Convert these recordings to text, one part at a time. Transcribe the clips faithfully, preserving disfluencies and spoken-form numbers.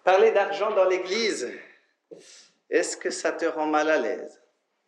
Parler d'argent dans l'église, est-ce que ça te rend mal à l'aise?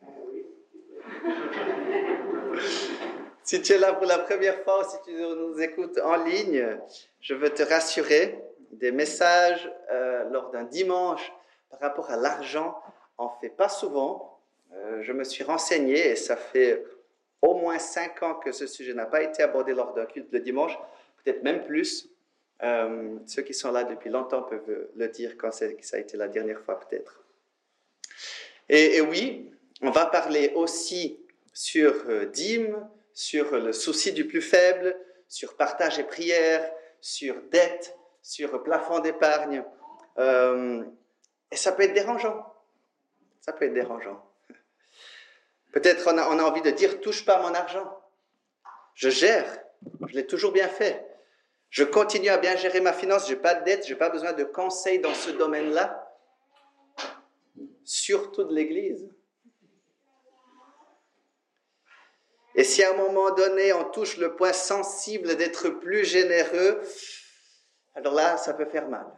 Si tu es là pour la première fois ou si tu nous écoutes en ligne, je veux te rassurer, des messages euh, lors d'un dimanche par rapport à l'argent, on ne fait pas souvent. Euh, je me suis renseigné et ça fait au moins cinq ans que ce sujet n'a pas été abordé lors d'un culte le dimanche, peut-être même plus. Euh, ceux qui sont là depuis longtemps peuvent le dire quand ça a été la dernière fois peut-être. Et, et oui, on va parler aussi sur euh, dîmes, sur le souci du plus faible, sur partage et prière, sur dette, sur plafond d'épargne. Euh, et ça peut être dérangeant. Ça peut être dérangeant. Peut-être on a, on a envie de dire « touche pas à mon argent ». Je gère, je l'ai toujours bien fait. Je continue à bien gérer ma finance, je n'ai pas de dette, je n'ai pas besoin de conseils dans ce domaine-là. Surtout de l'Église. Et si à un moment donné, on touche le point sensible d'être plus généreux, alors là, ça peut faire mal.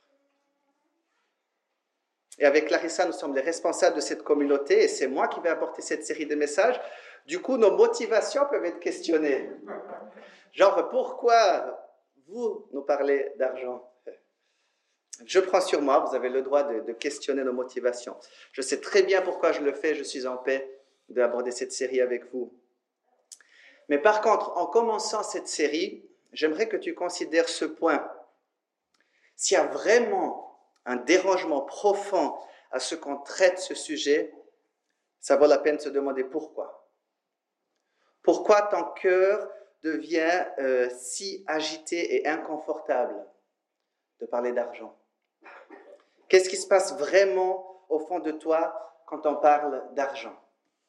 Et avec Clarissa, nous sommes les responsables de cette communauté et c'est moi qui vais apporter cette série de messages. Du coup, nos motivations peuvent être questionnées. Genre, pourquoi vous nous parlez d'argent? Je prends sur moi, vous avez le droit de, de questionner nos motivations. Je sais très bien pourquoi je le fais, je suis en paix d'aborder cette série avec vous. Mais par contre, en commençant cette série, j'aimerais que tu considères ce point. S'il y a vraiment un dérangement profond à ce qu'on traite ce sujet, ça vaut la peine de se demander pourquoi. Pourquoi ton cœur devient euh, si agité et inconfortable de parler d'argent? Qu'est-ce qui se passe vraiment au fond de toi quand on parle d'argent?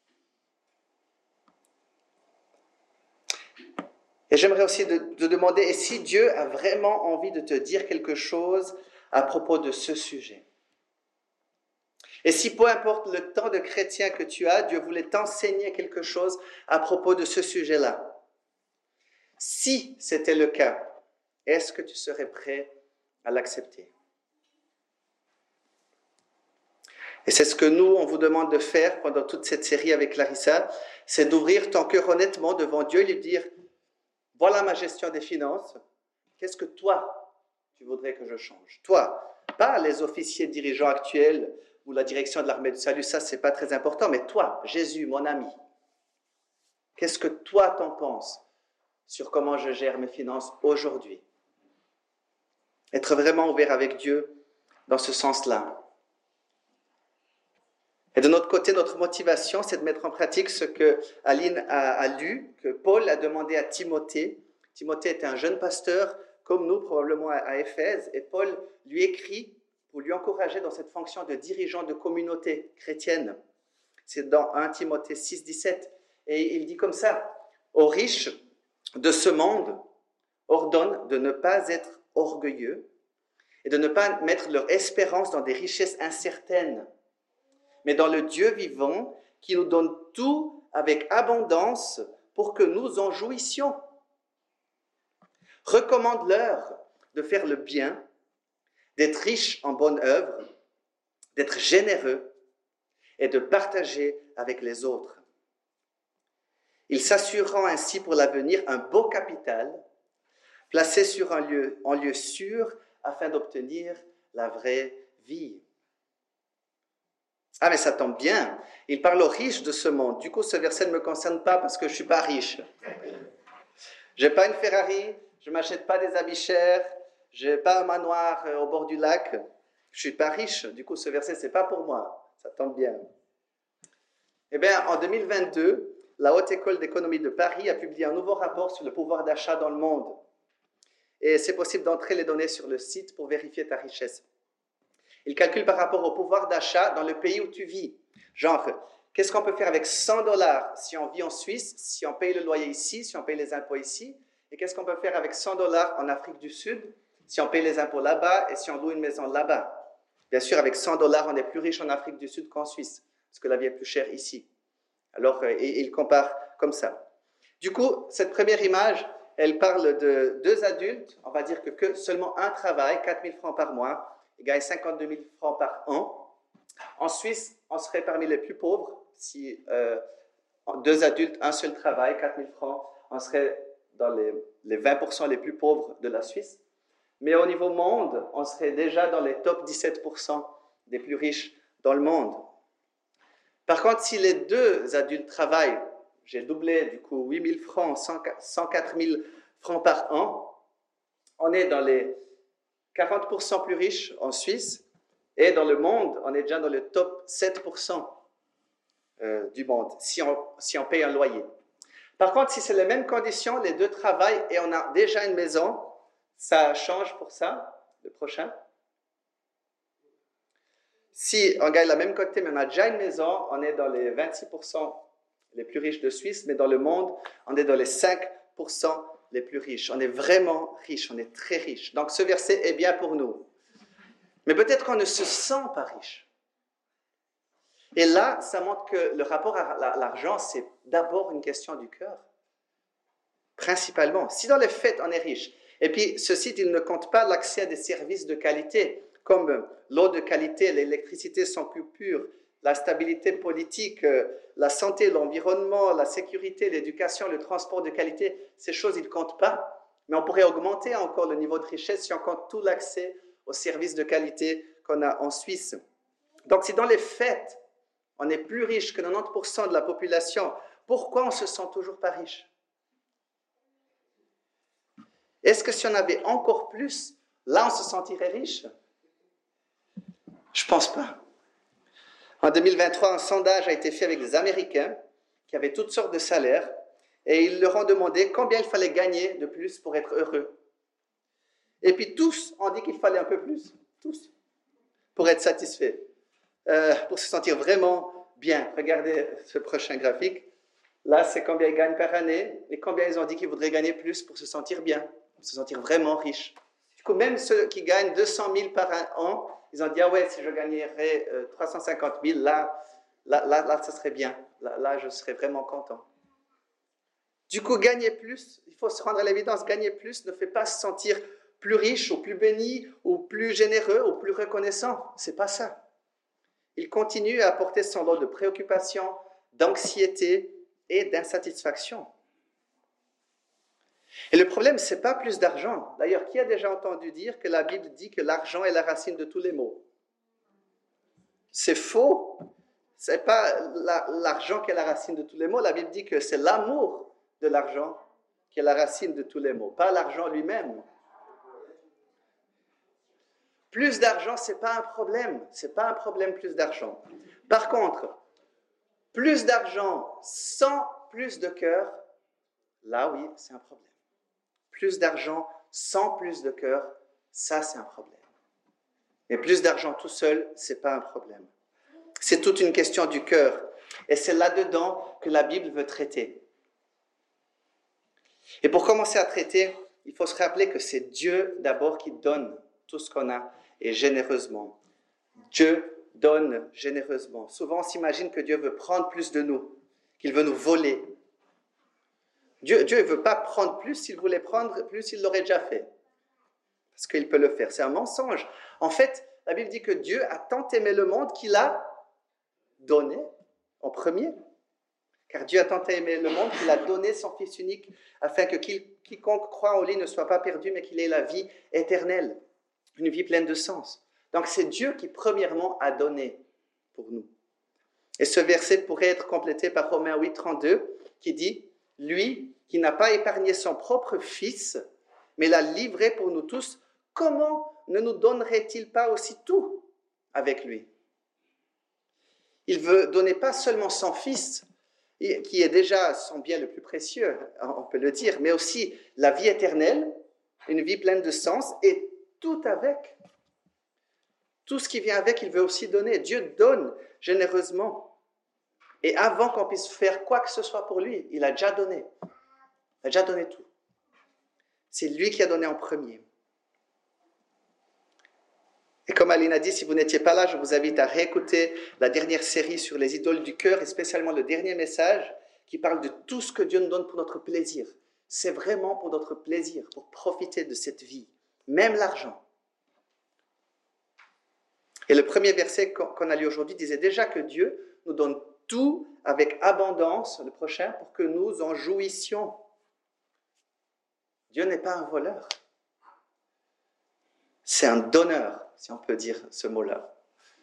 Et j'aimerais aussi te de, de demander, et si Dieu a vraiment envie de te dire quelque chose à propos de ce sujet? Et si peu importe le temps de chrétien que tu as, Dieu voulait t'enseigner quelque chose à propos de ce sujet-là. Si c'était le cas, est-ce que tu serais prêt à l'accepter? Et c'est ce que nous, on vous demande de faire pendant toute cette série avec Clarissa, c'est d'ouvrir ton cœur honnêtement devant Dieu et lui dire « Voilà ma gestion des finances, qu'est-ce que toi, tu voudrais que je change ?» Toi, pas les officiers dirigeants actuels ou la direction de l'armée du salut, ça c'est pas très important, mais toi, Jésus, mon ami, qu'est-ce que toi t'en penses sur comment je gère mes finances aujourd'hui? Être vraiment ouvert avec Dieu dans ce sens-là. Et de notre côté, notre motivation, c'est de mettre en pratique ce que Aline a, a lu, que Paul a demandé à Timothée. Timothée était un jeune pasteur, comme nous probablement à, à Éphèse, et Paul lui écrit pour lui encourager dans cette fonction de dirigeant de communauté chrétienne. C'est dans premier Timothée six, dix-sept. Et il dit comme ça, « Aux riches de ce monde, ordonne de ne pas être orgueilleux et de ne pas mettre leur espérance dans des richesses incertaines, mais dans le Dieu vivant qui nous donne tout avec abondance pour que nous en jouissions. Recommande-leur de faire le bien, d'être riches en bonne œuvre, d'être généreux et de partager avec les autres. Ils s'assureront ainsi pour l'avenir un beau capital, placé sur un lieu, en lieu sûr afin d'obtenir la vraie vie. » Ah, mais ça tombe bien. Il parle aux riches de ce monde. Du coup, ce verset ne me concerne pas parce que je ne suis pas riche. Je n'ai pas une Ferrari, je ne m'achète pas des habits chers, je n'ai pas un manoir au bord du lac. Je ne suis pas riche. Du coup, ce verset, ce n'est pas pour moi. Ça tombe bien. Eh bien, en deux mille vingt-deux, la Haute École d'économie de Paris a publié un nouveau rapport sur le pouvoir d'achat dans le monde. Et c'est possible d'entrer les données sur le site pour vérifier ta richesse. Il calcule par rapport au pouvoir d'achat dans le pays où tu vis. Genre, qu'est-ce qu'on peut faire avec cent dollars si on vit en Suisse, si on paye le loyer ici, si on paye les impôts ici? Et qu'est-ce qu'on peut faire avec cent dollars en Afrique du Sud, si on paye les impôts là-bas et si on loue une maison là-bas? Bien sûr, avec cent dollars, on est plus riche en Afrique du Sud qu'en Suisse, parce que la vie est plus chère ici. Alors, il compare comme ça. Du coup, cette première image, elle parle de deux adultes, on va dire que, que seulement un travail, quatre mille francs par mois, ils gagnent cinquante-deux mille francs par an. En Suisse, on serait parmi les plus pauvres. Si euh, deux adultes, un seul travail, quatre mille francs, on serait dans les, les vingt pour cent les plus pauvres de la Suisse. Mais au niveau monde, on serait déjà dans les top dix-sept pour cent des plus riches dans le monde. Par contre, si les deux adultes travaillent, j'ai doublé du coup huit mille francs, cent quatre mille francs par an, on est dans les quarante pour cent plus riches en Suisse, et dans le monde, on est déjà dans le top sept pour cent euh, du monde, si on, si on paye un loyer. Par contre, si c'est les mêmes conditions, les deux travaillent et on a déjà une maison, ça change pour ça, le prochain. Si on gagne la même quantité, mais on a déjà une maison, on est dans les vingt-six pour cent les plus riches de Suisse, mais dans le monde, on est dans les cinq pour cent les plus riches. On est vraiment riche, on est très riche. Donc ce verset est bien pour nous. Mais peut-être qu'on ne se sent pas riche. Et là, ça montre que le rapport à l'argent, c'est d'abord une question du cœur. Principalement. Si dans les faits, on est riche, et puis ce site, il ne compte pas l'accès à des services de qualité, comme l'eau de qualité, l'électricité sont plus pures, la stabilité politique, la santé, l'environnement, la sécurité, l'éducation, le transport de qualité, ces choses, ils ne comptent pas. Mais on pourrait augmenter encore le niveau de richesse si on compte tout l'accès aux services de qualité qu'on a en Suisse. Donc, si dans les faits, on est plus riche que quatre-vingt-dix pour cent de la population, pourquoi on ne se sent toujours pas riche? Est-ce que si on avait encore plus, là, on se sentirait riche? Je ne pense pas. En deux mille vingt-trois, un sondage a été fait avec des Américains qui avaient toutes sortes de salaires et ils leur ont demandé combien il fallait gagner de plus pour être heureux. Et puis tous ont dit qu'il fallait un peu plus, tous, pour être satisfaits, euh, pour se sentir vraiment bien. Regardez ce prochain graphique. Là, c'est combien ils gagnent par année et combien ils ont dit qu'ils voudraient gagner plus pour se sentir bien, pour se sentir vraiment riches. Du coup, même ceux qui gagnent deux cent mille par an, ils ont dit, ah ouais, si je gagnerais euh, trois cent cinquante mille, là, là, là, là, ça serait bien. Là, là, je serais vraiment content. Du coup, gagner plus, il faut se rendre à l'évidence, gagner plus ne fait pas se sentir plus riche ou plus béni ou plus généreux ou plus reconnaissant. C'est pas ça. Il continue à apporter son lot de préoccupations, d'anxiété et d'insatisfaction. Et le problème, ce n'est pas plus d'argent. D'ailleurs, qui a déjà entendu dire que la Bible dit que l'argent est la racine de tous les maux? C'est faux. Ce n'est pas la, l'argent qui est la racine de tous les maux. La Bible dit que c'est l'amour de l'argent qui est la racine de tous les maux, pas l'argent lui-même. Plus d'argent, ce n'est pas un problème. Ce n'est pas un problème, plus d'argent. Par contre, plus d'argent sans plus de cœur, là, oui, c'est un problème. Plus d'argent sans plus de cœur, ça, c'est un problème. Mais plus d'argent tout seul, ce n'est pas un problème. C'est toute une question du cœur. Et c'est là-dedans que la Bible veut traiter. Et pour commencer à traiter, il faut se rappeler que c'est Dieu d'abord qui donne tout ce qu'on a, et généreusement. Dieu donne généreusement. Souvent, on s'imagine que Dieu veut prendre plus de nous, qu'il veut nous voler. Dieu, Dieu ne veut pas prendre plus. S'il voulait prendre plus, il l'aurait déjà fait. Parce qu'il peut le faire. C'est un mensonge. En fait, la Bible dit que Dieu a tant aimé le monde qu'il a donné en premier. Car Dieu a tant aimé le monde qu'il a donné son Fils unique afin que quiconque croit en lui ne soit pas perdu, mais qu'il ait la vie éternelle, une vie pleine de sens. Donc c'est Dieu qui premièrement a donné pour nous. Et ce verset pourrait être complété par Romains huit, trente-deux qui dit « Lui qui n'a pas épargné son propre Fils, mais l'a livré pour nous tous, comment ne nous donnerait-il pas aussi tout avec lui ?» Il veut donner pas seulement son Fils, qui est déjà son bien le plus précieux, on peut le dire, mais aussi la vie éternelle, une vie pleine de sens, et tout avec. Tout ce qui vient avec, il veut aussi donner. Dieu donne généreusement. Et avant qu'on puisse faire quoi que ce soit pour lui, il a déjà donné. Il a déjà donné tout. C'est lui qui a donné en premier. Et comme Aline a dit, si vous n'étiez pas là, je vous invite à réécouter la dernière série sur les idoles du cœur, et spécialement le dernier message qui parle de tout ce que Dieu nous donne pour notre plaisir. C'est vraiment pour notre plaisir, pour profiter de cette vie, même l'argent. Et le premier verset qu'on a lu aujourd'hui disait déjà que Dieu nous donne tout avec abondance, le prochain, pour que nous en jouissions. Dieu n'est pas un voleur. C'est un donneur, si on peut dire ce mot-là.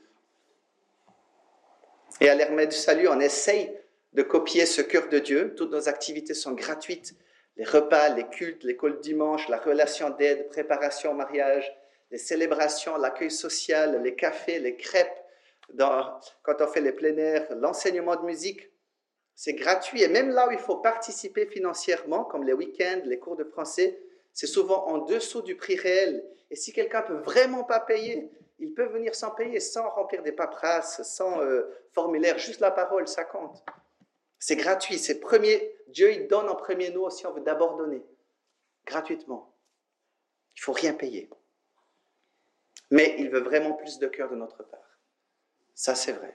Et à l'Hermès du Salut, on essaye de copier ce cœur de Dieu. Toutes nos activités sont gratuites. Les repas, les cultes, l'école dimanche, la relation d'aide, préparation au mariage, les célébrations, l'accueil social, les cafés, les crêpes, dans, quand on fait les plein air, l'enseignement de musique, c'est gratuit. Et même là où il faut participer financièrement, comme les week-ends, les cours de français, c'est souvent en dessous du prix réel. Et si quelqu'un ne peut vraiment pas payer, il peut venir sans payer, sans remplir des paperasses, sans euh, formulaire, juste la parole, ça compte. C'est gratuit, c'est premier. Dieu, il donne en premier, nous aussi, on veut d'abord donner, gratuitement. Il ne faut rien payer. Mais il veut vraiment plus de cœur de notre part. Ça, c'est vrai.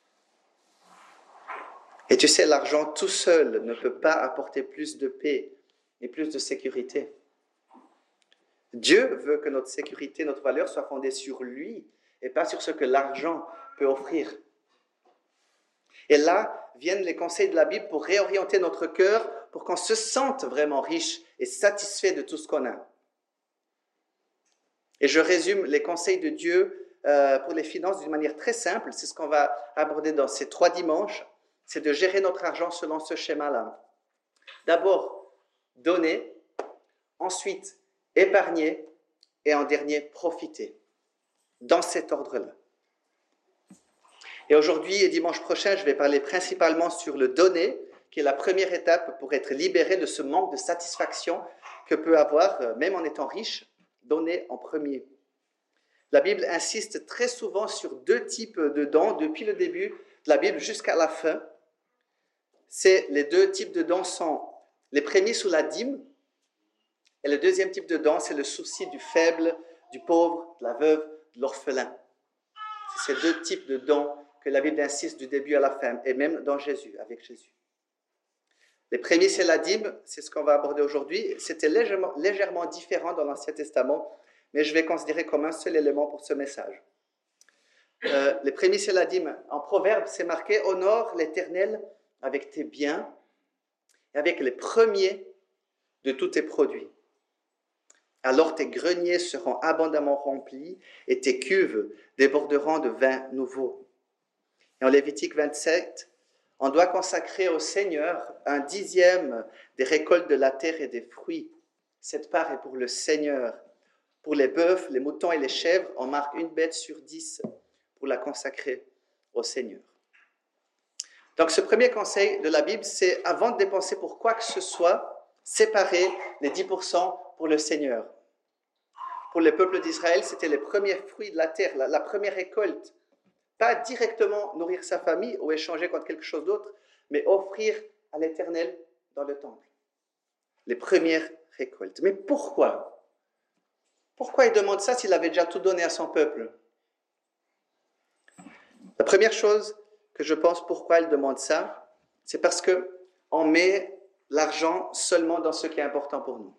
Et tu sais, l'argent tout seul ne peut pas apporter plus de paix et plus de sécurité. Dieu veut que notre sécurité, notre valeur soit fondée sur lui et pas sur ce que l'argent peut offrir. Et là viennent les conseils de la Bible pour réorienter notre cœur, pour qu'on se sente vraiment riche et satisfait de tout ce qu'on a. Et je résume les conseils de Dieu euh, pour les finances d'une manière très simple. C'est ce qu'on va aborder dans ces trois dimanches. C'est de gérer notre argent selon ce schéma-là. D'abord, donner. Ensuite, épargner. Et en dernier, profiter. Dans cet ordre-là. Et aujourd'hui et dimanche prochain, je vais parler principalement sur le donner, qui est la première étape pour être libéré de ce manque de satisfaction que peut avoir, même en étant riche, donner en premier. La Bible insiste très souvent sur deux types de dons, depuis le début de la Bible jusqu'à la fin. C'est, les deux types de dons sont les prémices ou la dîme, et le deuxième type de don, c'est le souci du faible, du pauvre, de la veuve, de l'orphelin. C'est ces deux types de dons que la Bible insiste du début à la fin, et même dans Jésus, avec Jésus. Les prémices et la dîme, c'est ce qu'on va aborder aujourd'hui. C'était légèrement, légèrement différent dans l'Ancien Testament, mais je vais considérer comme un seul élément pour ce message. Euh, les prémices et la dîme, en Proverbe, c'est marqué « Honore l'Éternel avec tes biens et avec les premiers de tous tes produits. Alors tes greniers seront abondamment remplis et tes cuves déborderont de vin nouveau. » Et en Lévitique vingt-sept, on doit consacrer au Seigneur un dixième des récoltes de la terre et des fruits. Cette part est pour le Seigneur. Pour les bœufs, les moutons et les chèvres, on marque une bête sur dix pour la consacrer au Seigneur. Donc ce premier conseil de la Bible, c'est avant de dépenser pour quoi que ce soit, séparer les dix pour cent pour le Seigneur. Pour le peuple d'Israël, c'était les premiers fruits de la terre, la, la première récolte. Pas directement nourrir sa famille ou échanger contre quelque chose d'autre, mais offrir à l'Éternel dans le temple. Les premières récoltes. Mais pourquoi ? Pourquoi il demande ça s'il avait déjà tout donné à son peuple ? La première chose que je pense pourquoi il demande ça, c'est parce qu'on met l'argent seulement dans ce qui est important pour nous.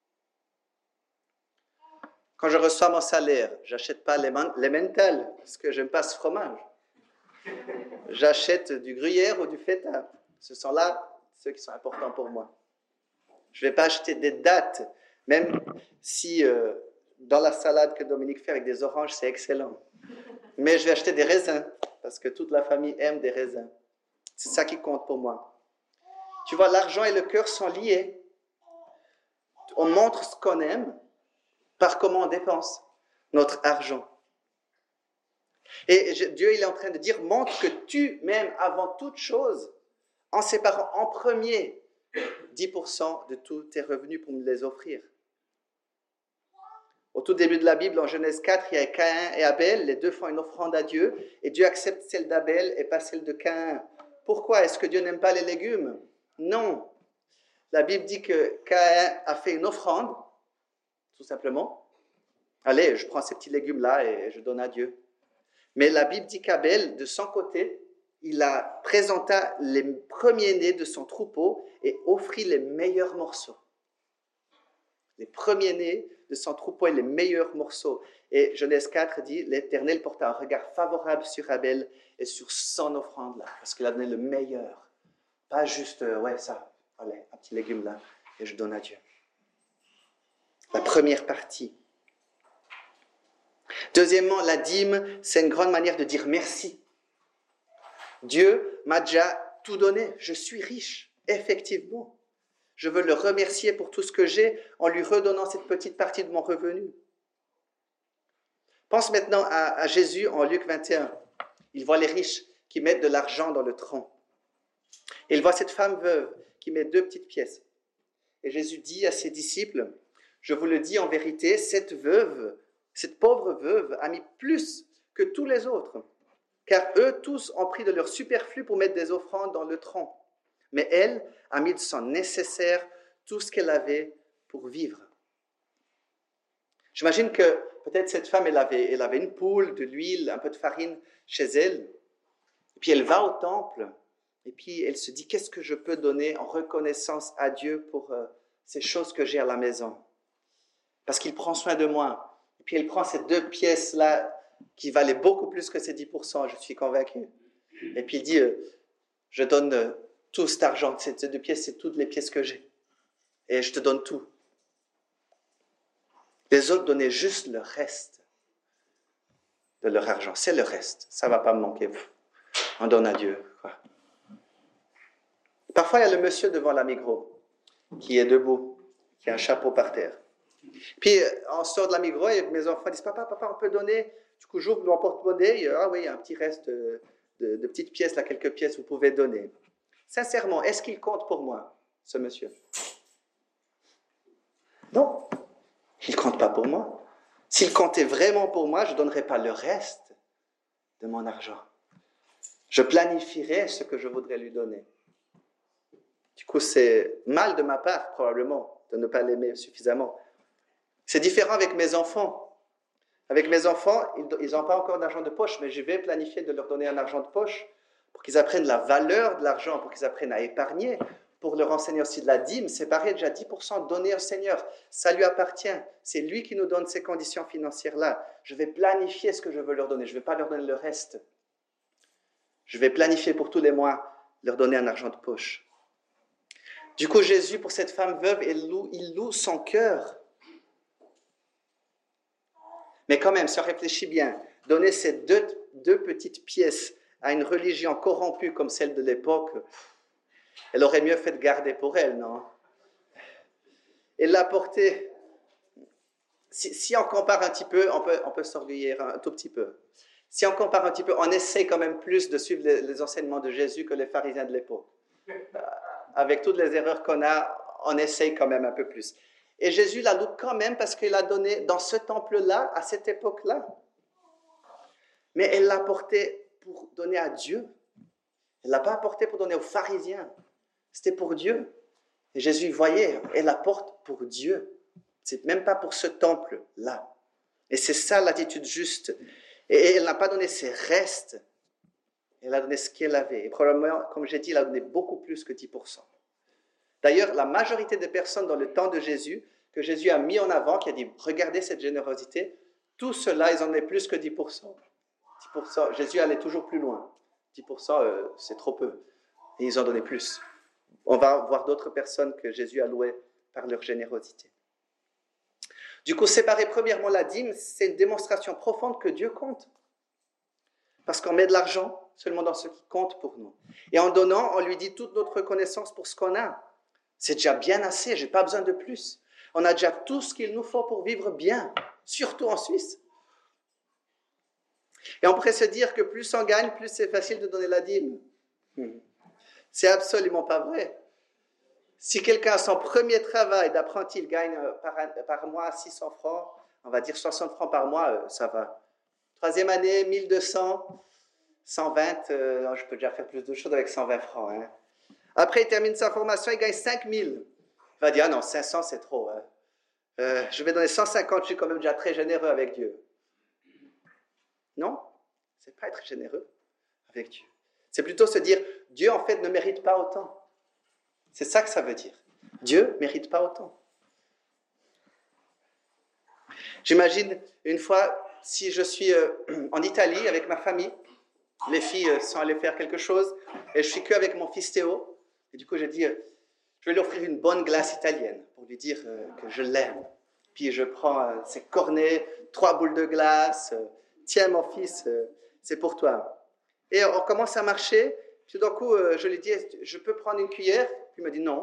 Quand je reçois mon salaire, je n'achète pas les, man- les mentales, parce que je n'aime pas ce fromage. J'achète du gruyère ou du feta. Ce sont là ceux qui sont importants pour moi. Je ne vais pas acheter des dattes, même si euh, dans la salade que Dominique fait avec des oranges, c'est excellent. Mais je vais acheter des raisins, parce que toute la famille aime des raisins. C'est ça qui compte pour moi. Tu vois, l'argent et le cœur sont liés. On montre ce qu'on aime par comment on dépense notre argent. Et je, Dieu, il est en train de dire, montre que tu m'aimes avant toute chose, en séparant en premier dix pour cent de tous tes revenus pour me les offrir. Au tout début de la Bible, en Genèse quatre, il y a Caïn et Abel, les deux font une offrande à Dieu, et Dieu accepte celle d'Abel et pas celle de Caïn. Pourquoi ? Est-ce que Dieu n'aime pas les légumes ? Non. La Bible dit que Caïn a fait une offrande, tout simplement. Allez, je prends ces petits légumes-là et je donne à Dieu. Mais la Bible dit qu'Abel, de son côté, il a présenté les premiers-nés de son troupeau et offrit les meilleurs morceaux. Les premiers-nés de son troupeau et les meilleurs morceaux. Et Genèse quatre dit, l'Éternel porta un regard favorable sur Abel et sur son offrande là, parce qu'il a donné le meilleur. Pas juste, euh, ouais, ça, allez, un petit légume là, et je donne à Dieu. La première partie. Deuxièmement, la dîme, c'est une grande manière de dire merci. Dieu m'a déjà tout donné, je suis riche, effectivement. Je veux le remercier pour tout ce que j'ai en lui redonnant cette petite partie de mon revenu. Pense maintenant à, à Jésus en Luc vingt et un. Il voit les riches qui mettent de l'argent dans le tronc. Et il voit cette femme veuve qui met deux petites pièces. Et Jésus dit à ses disciples, je vous le dis en vérité, cette veuve, cette pauvre veuve a mis plus que tous les autres, car eux tous ont pris de leur superflu pour mettre des offrandes dans le tronc. Mais elle a mis de son nécessaire tout ce qu'elle avait pour vivre. J'imagine que peut-être cette femme, elle avait, elle avait une poule, de l'huile, un peu de farine chez elle. Et puis elle va au temple, et puis elle se dit, qu'est-ce que je peux donner en reconnaissance à Dieu pour euh, ces choses que j'ai à la maison? Parce qu'il prend soin de moi. Et puis elle prend ces deux pièces-là qui valaient beaucoup plus que ces dix pour cent, je suis convaincu. Et puis il dit, euh, je donne euh, tout cet argent, ces deux pièces, c'est toutes les pièces que j'ai. Et je te donne tout. Les autres donnaient juste le reste de leur argent. C'est le reste. Ça ne va pas me manquer. On donne à Dieu. Quoi. Parfois, il y a le monsieur devant la Migros qui est debout, qui a un chapeau par terre. Puis, on sort de la Migros et mes enfants disent, papa, papa, on peut donner. Du coup, j'ouvre mon porte-monnaie. Ah oui, il y a un petit reste de, de, de petites pièces, là, quelques pièces, vous pouvez donner. Sincèrement, est-ce qu'il compte pour moi, ce monsieur? Non. Il ne compte pas pour moi. S'il comptait vraiment pour moi, je ne donnerais pas le reste de mon argent. Je planifierais ce que je voudrais lui donner. Du coup, c'est mal de ma part, probablement, de ne pas l'aimer suffisamment. C'est différent avec mes enfants. Avec mes enfants, ils n'ont pas encore d'argent de poche, mais je vais planifier de leur donner un argent de poche pour qu'ils apprennent la valeur de l'argent, pour qu'ils apprennent à épargner, pour leur enseigner aussi de la dîme. C'est pareil, déjà dix pour cent donné au Seigneur. Ça lui appartient. C'est lui qui nous donne ces conditions financières-là. Je vais planifier ce que je veux leur donner. Je ne vais pas leur donner le reste. Je vais planifier pour tous les mois, leur donner un argent de poche. Du coup, Jésus, pour cette femme veuve, il loue, il loue son cœur. Mais quand même, si on réfléchit bien, donner ces deux, deux petites pièces à une religion corrompue comme celle de l'époque, elle aurait mieux fait de garder pour elle, non? Et l'apporter. Si, si on compare un petit peu, on peut, on peut s'orgueillir un tout petit peu. Si on compare un petit peu, on essaie quand même plus de suivre les, les enseignements de Jésus que les pharisiens de l'époque. Avec toutes les erreurs qu'on a, on essaye quand même un peu plus. Et Jésus la loue quand même parce qu'il a donné dans ce temple-là, à cette époque-là. Mais elle l'a apporté pour donner à Dieu. Elle ne l'a pas apporté pour donner aux pharisiens. C'était pour Dieu. Et Jésus voyait, elle apporte pour Dieu. C'est même pas pour ce temple-là. Et c'est ça l'attitude juste. Et elle n'a pas donné ses restes. Elle a donné ce qu'elle avait. Et probablement, comme j'ai dit, elle a donné beaucoup plus que dix pour cent. D'ailleurs, la majorité des personnes dans le temps de Jésus, que Jésus a mis en avant, qui a dit, regardez cette générosité, tout cela, ils en ont plus que dix pour cent. dix pour cent. Jésus allait toujours plus loin. dix pour cent, euh, c'est trop peu. Et ils en donnaient plus. On va voir d'autres personnes que Jésus a louées par leur générosité. Du coup, séparer premièrement la dîme, c'est une démonstration profonde que Dieu compte. Parce qu'on met de l'argent seulement dans ce qui compte pour nous. Et en donnant, on lui dit toute notre reconnaissance pour ce qu'on a. C'est déjà bien assez, je n'ai pas besoin de plus. On a déjà tout ce qu'il nous faut pour vivre bien, surtout en Suisse. Et on pourrait se dire que plus on gagne, plus c'est facile de donner la dîme. C'est absolument pas vrai. Si quelqu'un a son premier travail d'apprenti, il gagne par, par mois six cents francs, on va dire soixante francs par mois, ça va. Troisième année, mille deux cents, cent vingt, euh, je peux déjà faire plus de choses avec cent vingt francs. Hein. Après, il termine sa formation, il gagne cinq mille. Il va dire, ah non, cinq cents, c'est trop. Hein. Euh, je vais donner cent cinquante, je suis quand même déjà très généreux avec Dieu. Non, c'est pas être généreux avec Dieu. C'est plutôt se dire, Dieu, en fait, ne mérite pas autant. C'est ça que ça veut dire. Dieu ne mérite pas autant. J'imagine une fois, si je suis euh, en Italie avec ma famille, les filles euh, sont allées faire quelque chose et je suis qu'avec mon fils Théo. Et du coup, j'ai dit, euh, je vais lui offrir une bonne glace italienne pour lui dire euh, que je l'aime. Puis je prends euh, ses cornets, trois boules de glace. Euh, Tiens, mon fils, euh, c'est pour toi. Et on commence à marcher. Puis d'un coup, euh, je lui dis, je peux prendre une cuillère? Puis il me dit non.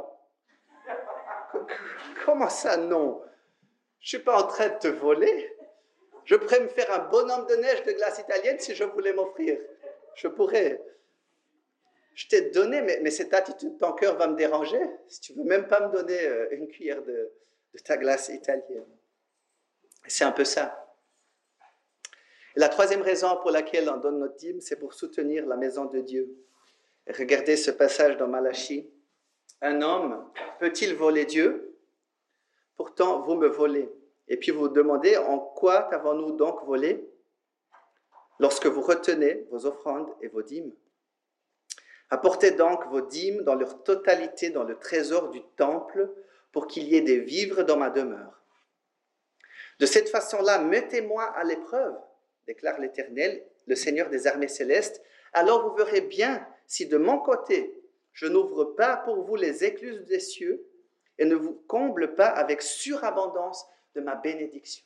Comment ça, non? Je ne suis pas en train de te voler. Je pourrais me faire un bonhomme de neige de glace italienne si je voulais m'offrir. Je pourrais. Je t'ai donné, mais, mais cette attitude, ton cœur va me déranger. Si tu ne veux même pas me donner euh, une cuillère de, de ta glace italienne. C'est un peu ça. Et la troisième raison pour laquelle on donne notre dîme, c'est pour soutenir la maison de Dieu. Et regardez ce passage dans Malachie. Un homme peut-il voler Dieu? Pourtant, vous me volez. Et puis vous vous demandez, en quoi t'avons-nous donc volé? Lorsque vous retenez vos offrandes et vos dîmes. Apportez donc vos dîmes dans leur totalité dans le trésor du temple pour qu'il y ait des vivres dans ma demeure. De cette façon-là, mettez-moi à l'épreuve, déclare l'Éternel, le Seigneur des armées célestes, alors vous verrez bien si de mon côté, je n'ouvre pas pour vous les écluses des cieux et ne vous comble pas avec surabondance de ma bénédiction.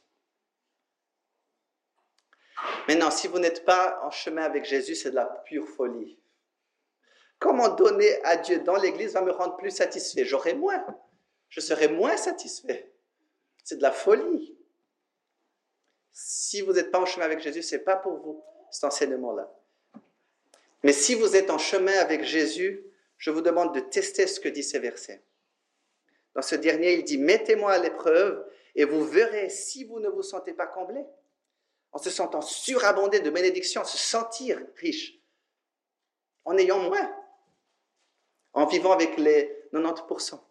Maintenant, si vous n'êtes pas en chemin avec Jésus, c'est de la pure folie. Comment donner à Dieu dans l'Église va me rendre plus satisfait? J'aurai moins. Je serai moins satisfait. C'est de la folie. Si vous n'êtes pas en chemin avec Jésus, ce n'est pas pour vous, cet enseignement-là. Mais si vous êtes en chemin avec Jésus, je vous demande de tester ce que dit ces versets. Dans ce dernier, il dit « Mettez-moi à l'épreuve et vous verrez si vous ne vous sentez pas comblé. » En se sentant surabondé de bénédictions, se sentir riche, en ayant moins, en vivant avec les quatre-vingt-dix pour cent.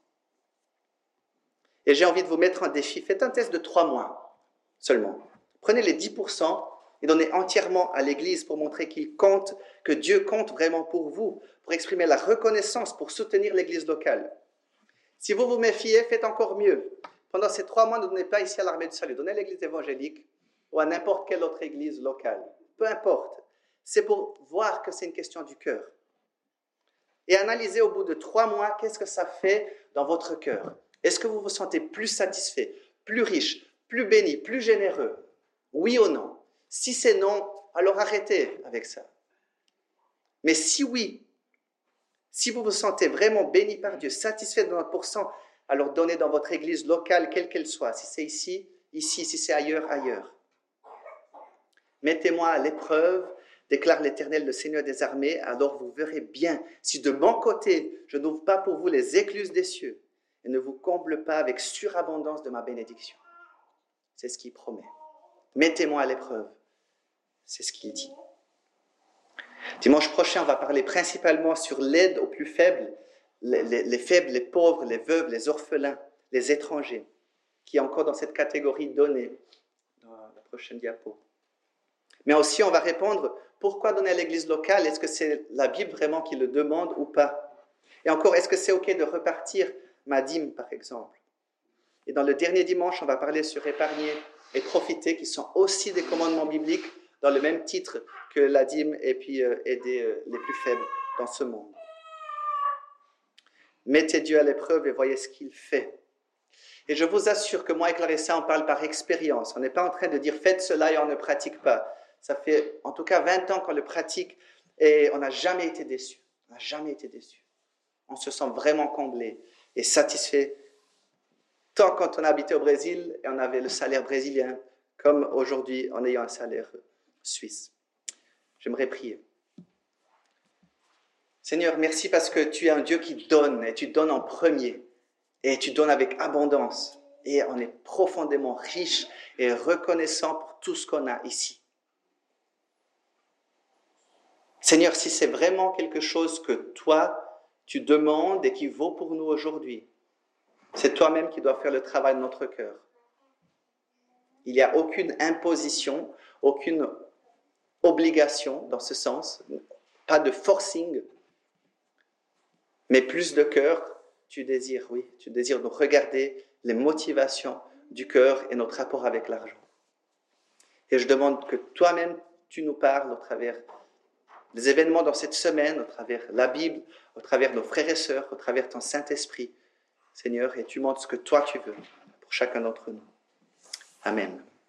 Et j'ai envie de vous mettre un défi. Faites un test de trois mois seulement. Prenez les dix pour cent et donnez entièrement à l'Église pour montrer qu'il compte, que Dieu compte vraiment pour vous, pour exprimer la reconnaissance, pour soutenir l'Église locale. Si vous vous méfiez, faites encore mieux. Pendant ces trois mois, ne donnez pas ici à l'Armée du Salut. Donnez à l'Église évangélique ou à n'importe quelle autre Église locale. Peu importe. C'est pour voir que c'est une question du cœur. Et analysez au bout de trois mois, qu'est-ce que ça fait dans votre cœur? Est-ce que vous vous sentez plus satisfait, plus riche, plus béni, plus généreux? Oui ou non? Si c'est non, alors arrêtez avec ça. Mais si oui, si vous vous sentez vraiment béni par Dieu, satisfait de quatre-vingt-dix pour cent, alors donnez dans votre église locale, quelle qu'elle soit. Si c'est ici, ici, si c'est ailleurs, ailleurs. Mettez-moi à l'épreuve, déclare l'Éternel, le Seigneur des armées, alors vous verrez bien si de mon côté, je n'ouvre pas pour vous les écluses des cieux et ne vous comble pas avec surabondance de ma bénédiction. C'est ce qu'il promet. Mettez-moi à l'épreuve. C'est ce qu'il dit. Dimanche prochain, on va parler principalement sur l'aide aux plus faibles, les, les, les faibles, les pauvres, les veuves, les orphelins, les étrangers, qui est encore dans cette catégorie donnée dans la prochaine diapo. Mais aussi, on va répondre, pourquoi donner à l'église locale? Est-ce que c'est la Bible vraiment qui le demande ou pas? Et encore, est-ce que c'est OK de repartir ma dîme, par exemple? Et dans le dernier dimanche, on va parler sur épargner et profiter, qui sont aussi des commandements bibliques dans le même titre que la dîme et puis euh, aider euh, les plus faibles dans ce monde. Mettez Dieu à l'épreuve et voyez ce qu'il fait. Et je vous assure que moi et Clarissa, on parle par expérience. On n'est pas en train de dire « faites cela » et on ne pratique pas. Ça fait en tout cas vingt ans qu'on le pratique et on n'a jamais été déçus. On n'a jamais été déçus. On se sent vraiment comblé et satisfait. Tant quand on habitait au Brésil et on avait le salaire brésilien, comme aujourd'hui en ayant un salaire suisse. J'aimerais prier. Seigneur, merci parce que tu es un Dieu qui donne et tu donnes en premier et tu donnes avec abondance et on est profondément riche et reconnaissant pour tout ce qu'on a ici. Seigneur, si c'est vraiment quelque chose que toi, tu demandes et qui vaut pour nous aujourd'hui, c'est toi-même qui dois faire le travail de notre cœur. Il n'y a aucune imposition, aucune obligation dans ce sens, pas de forcing, mais plus de cœur. Tu désires, oui, tu désires nous regarder les motivations du cœur et notre rapport avec l'argent. Et je demande que toi-même, tu nous parles au travers des événements dans cette semaine, au travers la Bible, au travers nos frères et sœurs, au travers ton Saint-Esprit, Seigneur, et tu montres ce que toi tu veux pour chacun d'entre nous. Amen.